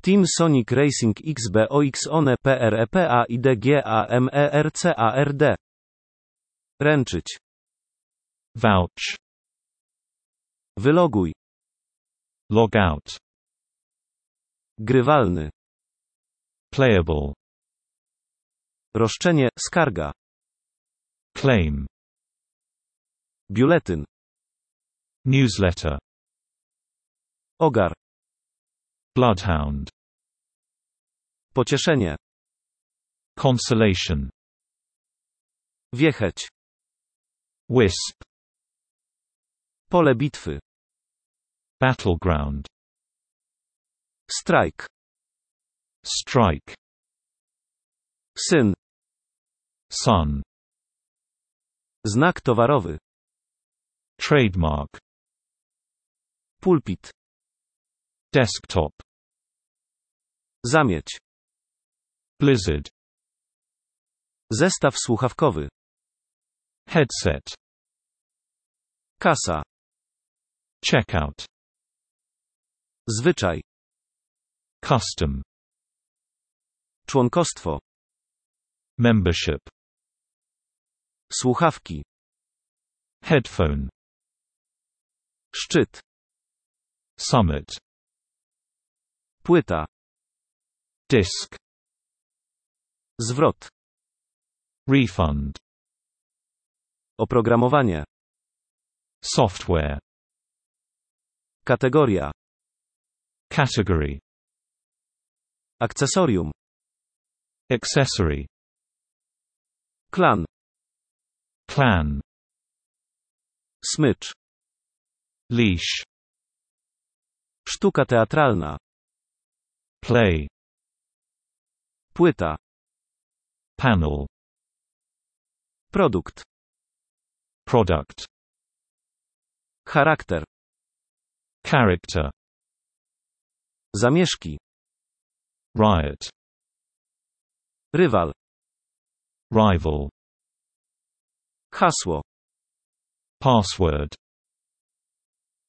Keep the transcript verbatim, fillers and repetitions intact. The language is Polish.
Team Sonic Racing X B O X One P R E P A I D G A M E R C A R D. Ręczyć. Vouch. Wyloguj. Log out. Grywalny. Playable. Roszczenie, skarga. Claim. Biuletyn. Newsletter. Ogar. Bloodhound. Pocieszenie. Consolation. Wiecheć. Wisp. Pole bitwy. Battleground. Strajk. Strike. Syn. Son. Znak towarowy. Trademark. Pulpit. Desktop. Zamieć. Blizzard. Zestaw słuchawkowy. Headset. Kasa. Checkout. Zwyczaj. Custom. Członkostwo. Membership. Słuchawki. Headphone. Szczyt. Summit. Płyta. Disk. Zwrot. Refund. Oprogramowanie. Software. Kategoria. Category. Akcesorium. Accessory. Klan. Clan. Smycz. Leash. Sztuka teatralna. Play. Płyta. Panel. Produkt. Product. Charakter. Character. Zamieszki. Riot. Rywal. Rival. Hasło. Password.